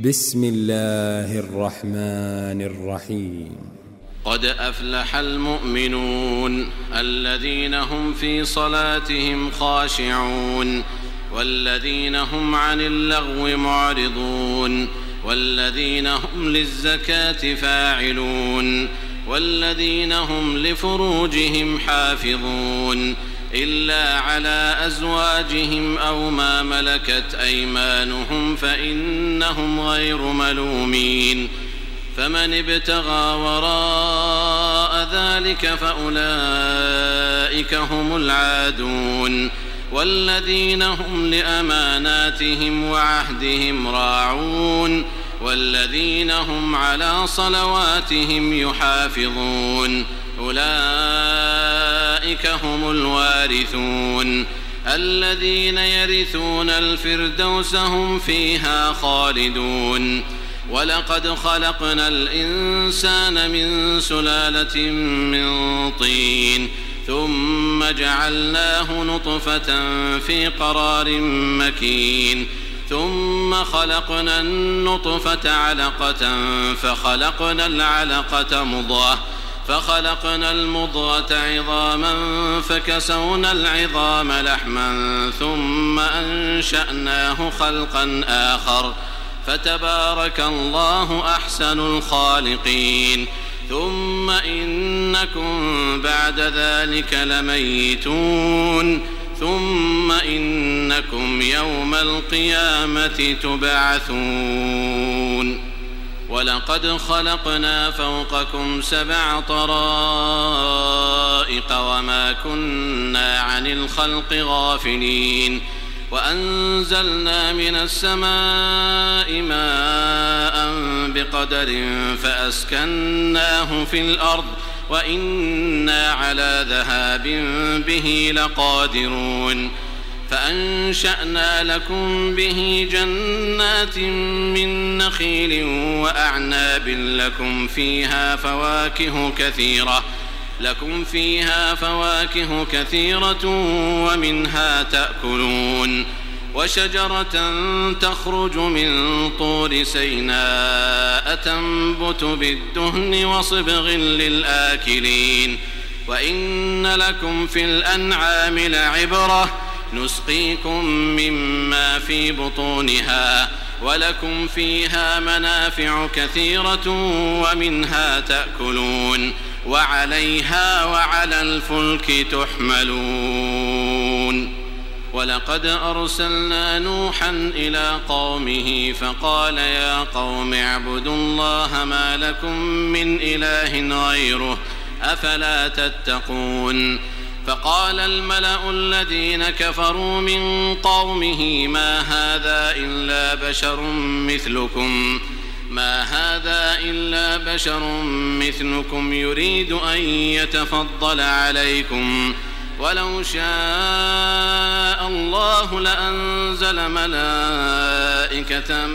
بسم الله الرحمن الرحيم. قد أفلح المؤمنون الذين هم في صلاتهم خاشعون والذين هم عن اللغو معرضون والذين هم للزكاة فاعلون والذين هم لفروجهم حافظون إلا على أزواجهم أو ما ملكت أيمانهم فإنهم غير ملومين. فمن ابتغى وراء ذلك فأولئك هم العادون والذين هم لأماناتهم وعهدهم راعون والذين هم على صلواتهم يحافظون أولئك هم الوارثون الذين يرثون الفردوس هم فيها خالدون. ولقد خلقنا الإنسان من سلالة من طين ثم جعلناه نطفة في قرار مكين ثم خلقنا النطفة علقة فخلقنا العلقة مضغة فخلقنا المضغة عظاما فكسونا العظام لحما ثم أنشأناه خلقا آخر فتبارك الله أحسن الخالقين. ثم إنكم بعد ذلك لميتون ثم إنكم يوم القيامة تبعثون. ولقد خلقنا فوقكم 7 طرائق وما كنا عن الخلق غافلين وأنزلنا من السماء ماء بقدر فأسكناه في الأرض وإنا على ذهاب به لقادرون. فأنشأنا لكم به جنات من نخيل وأعناب لكم فيها فواكه كثيرة ومنها تأكلون. وشجرة تخرج من طور سيناء تنبت بالدهن وصبغ للآكلين. وإن لكم في الأنعام لعبرة نسقيكم مما في بطونها ولكم فيها منافع كثيرة ومنها تأكلون وعليها وعلى الفلك تحملون. ولقد أرسلنا نوحا إلى قومه فقال يا قوم اعبدوا الله ما لكم من إله غيره أفلا تتقون. فقال الملأ الذين كفروا من قومه ما هذا إلا بشر مثلكم يريد أن يتفضل عليكم ولو شاء الله لأنزل ملائكة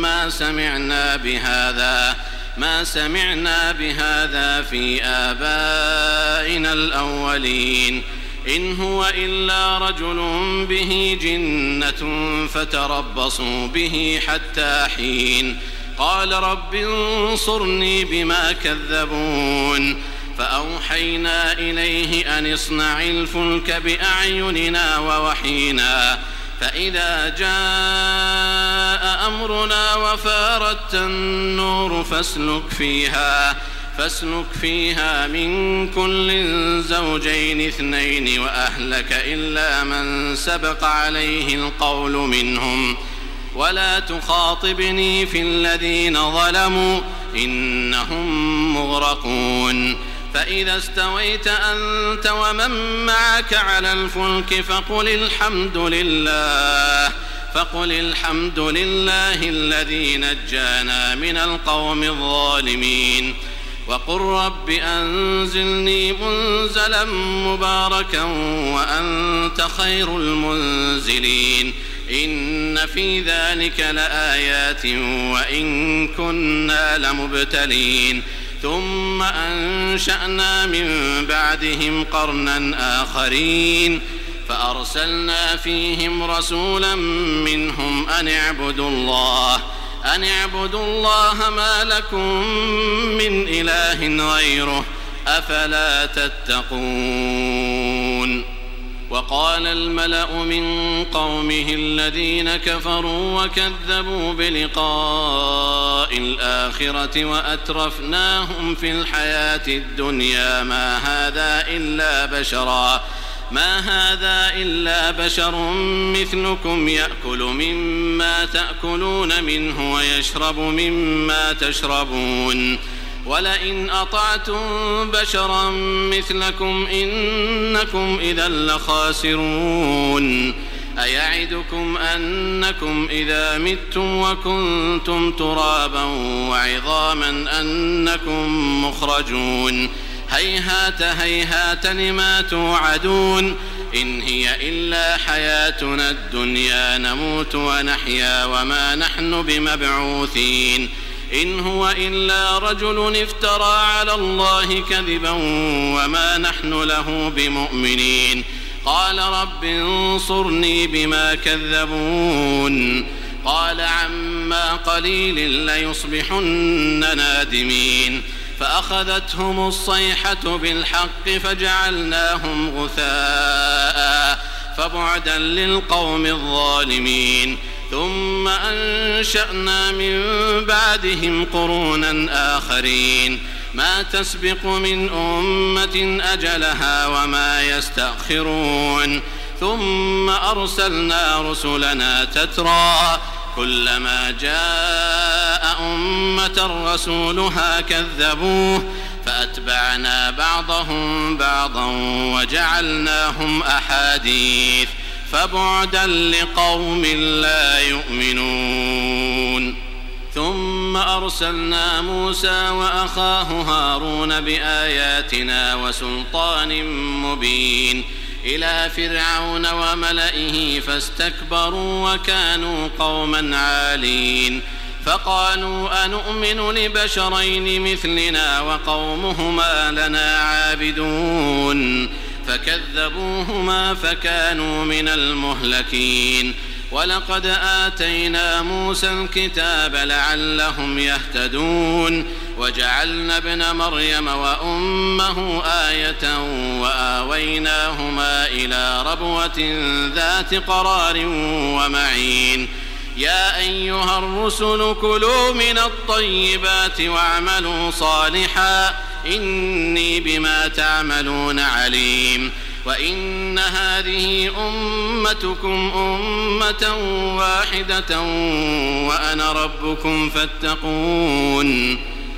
ما سمعنا بهذا في آبائنا الأولين إن هو إلا رجل به جنة فتربصوا به حتى حين. قال رب انصرني بما كذبون. فأوحينا إليه أن اصنع الفلك بأعيننا ووحينا فإذا جاء أمرنا وفارت النور فاسلك فيها من كل زوجين 2 وأهلك إلا من سبق عليه القول منهم ولا تخاطبني في الذين ظلموا إنهم مغرقون. فإذا استويت أنت ومن معك على الفلك فقل الحمد لله الذي نجانا من القوم الظالمين. وقل رب أنزلني منزلا مباركا وأنت خير المنزلين. إن في ذلك لآيات وإن كنا لمبتلين. ثم أنشأنا من بعدهم قرنا آخرين فأرسلنا فيهم رسولا منهم أن اعبدوا أن اعبدوا الله ما لكم من إله غيره أفلا تتقون. وقال الملأ من قومه الذين كفروا وكذبوا بلقاء الآخرة وأترفناهم في الحياة الدنيا ما هذا إلا بشر مثلكم يأكل مما تأكلون منه ويشرب مما تشربون ولئن أطعتم بشرا مثلكم إنكم إذا لخاسرون. أيعدكم أنكم إذا متم وكنتم ترابا وعظاما أنكم مخرجون هيهات هيهات لما توعدون إن هي إلا حياتنا الدنيا نموت ونحيا وما نحن بمبعوثين إن هو إلا رجل افترى على الله كذبا وما نحن له بمؤمنين. قال رب انصرني بما كذبون. قال عما قليل ليصبحن نادمين. فأخذتهم الصيحة بالحق فجعلناهم غثاء فبعدا للقوم الظالمين. ثم أنشأنا من بعدهم قرونا آخرين ما تسبق من أمة أجلها وما يستأخرون. ثم أرسلنا رسلنا تترى كلما جاء أمة رسولها كذبوه فأتبعنا بعضهم بعضا وجعلناهم أحاديث فبعدا لقوم لا يؤمنون. ثم أرسلنا موسى وأخاه هارون بآياتنا وسلطان مبين إلى فرعون وملئه فاستكبروا وكانوا قوما عالين. فقالوا أنؤمن لبشرين مثلنا وقومهما لنا عابدون فكذبوهما فكانوا من المهلكين. ولقد آتينا موسى الكتاب لعلهم يهتدون وجعلنا ابن مريم وأمه آية وآويناهما إلى ربوة ذات قرار ومعين. يا أيها الرسل كلوا من الطيبات واعملوا صالحا إني بما تعملون عليم. وإن هذه أمتكم أمة واحدة وأنا ربكم فاتقون.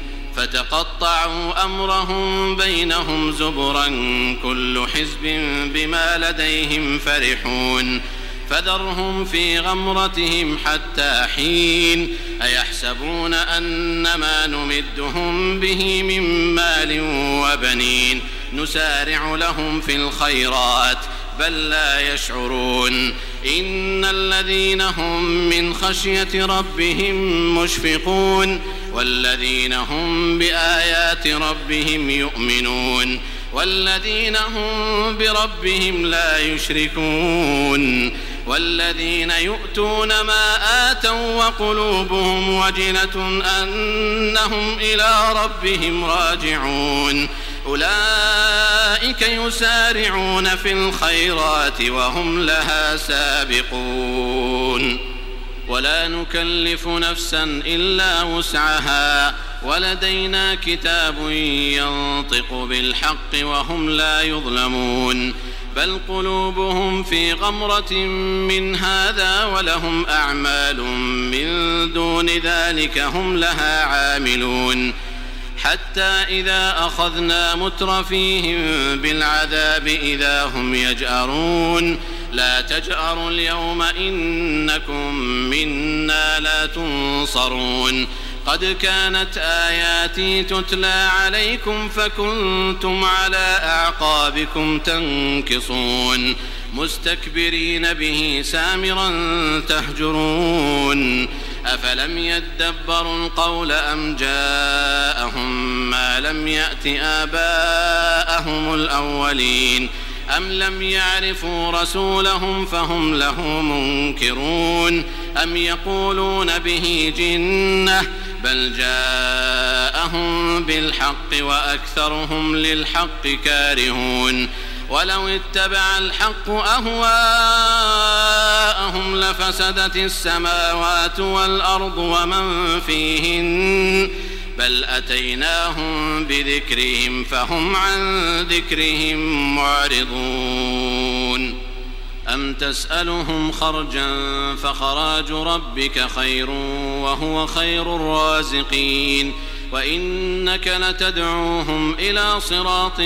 فتقطعوا أمرهم بينهم زبرا كل حزب بما لديهم فرحون. فذرهم في غمرتهم حتى حين. أيحسبون أنما نمدهم به من مال وبنين نسارع لهم في الخيرات بل لا يشعرون. إن الذين هم من خشية ربهم مشفقون والذين هم بآيات ربهم يؤمنون والذين هم بربهم لا يشركون والذين يؤتون ما آتوا وقلوبهم وجلة أنهم إلى ربهم راجعون أولئك يسارعون في الخيرات وهم لها سابقون. ولا نكلف نفسا إلا وسعها ولدينا كتاب ينطق بالحق وهم لا يظلمون. بل قلوبهم في غمرة من هذا ولهم أعمال من دون ذلك هم لها عاملون. حتى إذا أخذنا مترفيهم بالعذاب إذا هم يجأرون. لا تجأروا اليوم إنكم منا لا تنصرون. قد كانت آياتي تتلى عليكم فكنتم على أعقابكم تنكصون مستكبرين به سامرا تهجرون. أفلم يدبروا القول أم جاءهم ما لم يأت آباءهم الأولين. أم لم يعرفوا رسولهم فهم له منكرون أم يقولون به جنة بل جاءهم بالحق وأكثرهم للحق كارهون ولو اتبع الحق أهواءهم لفسدت السماوات والأرض ومن فيهن بل أتيناهم بذكرهم فهم عن ذكرهم معرضون أم تسألهم خرجا فخراج ربك خير وهو خير الرازقين وإنك لتدعوهم إلى صراط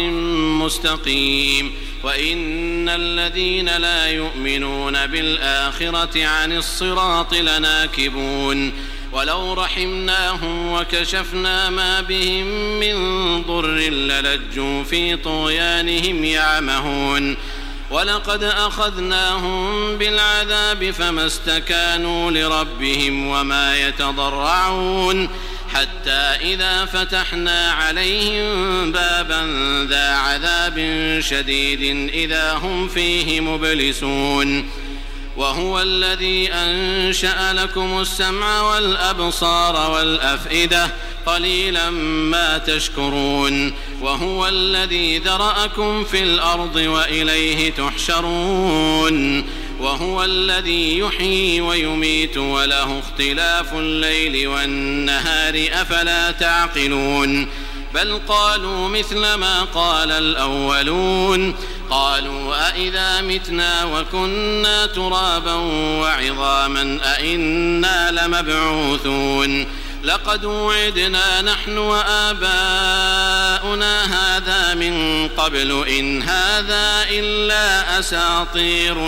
مستقيم وإن الذين لا يؤمنون بالآخرة عن الصراط لناكبون ولو رحمناهم وكشفنا ما بهم من ضر للجوا في طغيانهم يعمهون ولقد أخذناهم بالعذاب فما استكانوا لربهم وما يتضرعون حتى إذا فتحنا عليهم بابا ذا عذاب شديد إذا هم فيه مبلسون وهو الذي أنشأ لكم السمع والأبصار والأفئدة قليلا ما تشكرون وهو الذي ذرأكم في الأرض وإليه تحشرون وهو الذي يحيي ويميت وله اختلاف الليل والنهار أفلا تعقلون بل قالوا مثل ما قال الأولون قالوا أئذا متنا وكنا ترابا وعظاما أئنا لمبعوثون لقد وعدنا نحن وآباؤنا هذا من قبل إن هذا إلا أساطير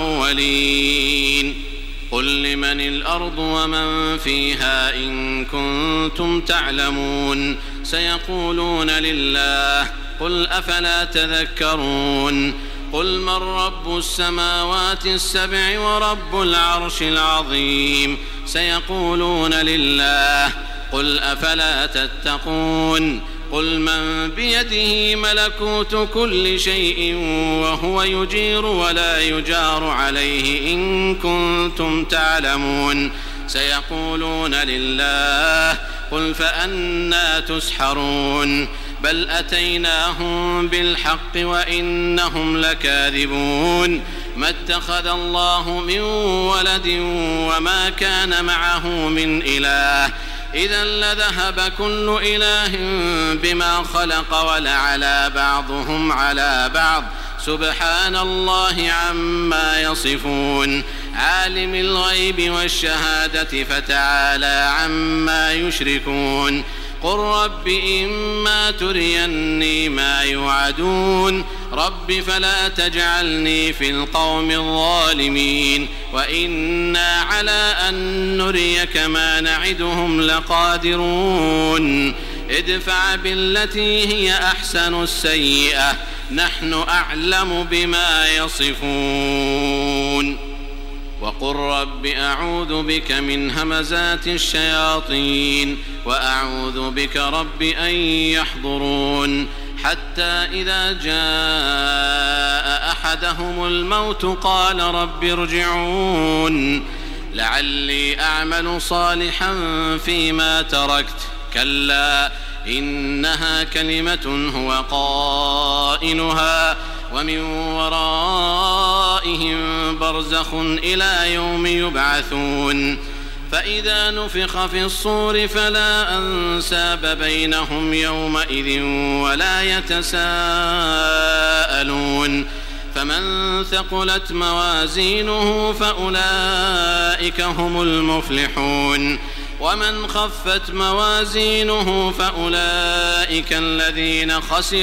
الأولين قل لمن الأرض ومن فيها إن كنتم تعلمون سيقولون لله قل أفلا تذكرون قل من رب السماوات السبع ورب العرش العظيم سيقولون لله قل أفلا تتقون قل من بيده ملكوت كل شيء وهو يجير ولا يجار عليه إن كنتم تعلمون سيقولون لله قل فأنى تسحرون بل أتيناهم بالحق وإنهم لكاذبون ما اتخذ الله من ولد وما كان معه من إله إذا لذهب كل إله بما خلق ولعلى بعضهم على بعض سبحان الله عما يصفون عالم الغيب والشهادة فتعالى عما يشركون قل رب إما تريني ما يوعدون رب فلا تجعلني في القوم الظالمين وإنا على أن نريك ما نعدهم لقادرون ادفع بالتي هي أحسن السيئة نحن أعلم بما يصفون وقل رب أعوذ بك من همزات الشياطين وأعوذ بك رب أن يحضرون حتى إذا جاء أحدهم الموت قال رب ارجعون لعلي أعمل صالحا فيما تركت كلا إنها كلمة هو قائلها ومن ورائهم برزخ إلى يوم يبعثون فإذا نفخ في الصور فلا أنساب بينهم يومئذ ولا يتساءلون فمن ثقلت موازينه فأولئك هم المفلحون ومن خفت موازينه فأولئك الذين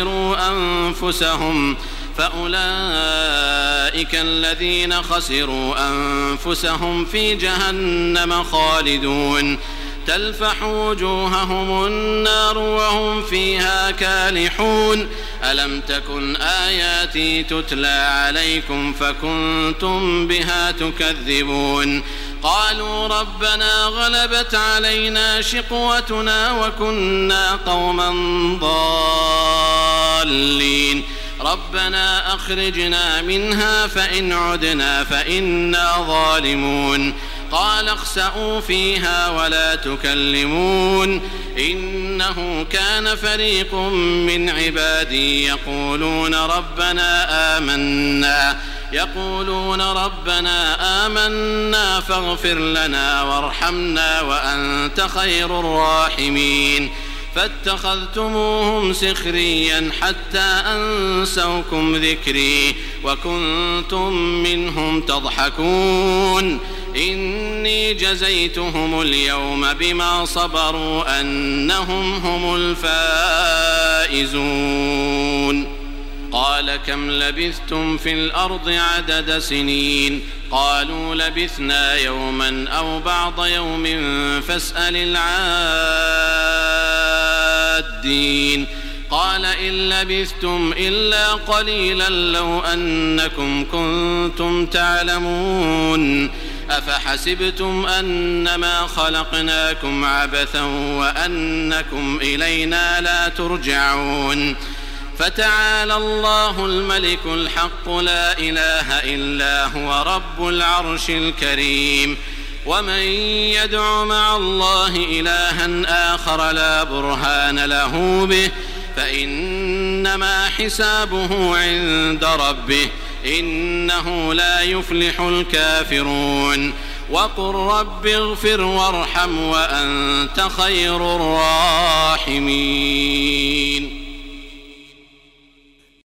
خسروا أنفسهم في جهنم خالدون تلفح وجوههم النار وهم فيها كالحون ألم تكن آياتي تتلى عليكم فكنتم بها تكذبون قالوا ربنا غلبت علينا شقوتنا وكنا قوما ضالين ربنا أخرجنا منها فإن عدنا فإنا ظالمون قال اخسئوا فيها ولا تكلمون إنه كان فريق من عبادي يقولون ربنا آمنا فاغفر لنا وارحمنا وأنت خير الراحمين فاتخذتموهم سخريا حتى أنسوكم ذكري وكنتم منهم تضحكون إني جزيتهم اليوم بما صبروا أنهم هم الفائزون قال كم لبثتم في الأرض عدد سنين قالوا لبثنا يوما أو بعض يوم فاسأل العادين قال إن لبثتم إلا قليلا لو أنكم كنتم تعلمون أفحسبتم أنما خلقناكم عبثا وأنكم إلينا لا ترجعون فتعالى الله الملك الحق لا إله إلا هو رب العرش الكريم ومن يدع مع الله إلها آخر لا برهان له به فإنما حسابه عند ربه إنه لا يفلح الكافرون وقل رب اغفر وارحم وأنت خير الراحمين